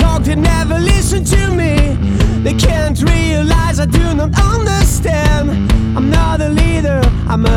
talk, they never listen to me. They can't realize I do not understand. I'm not a leader, I'm a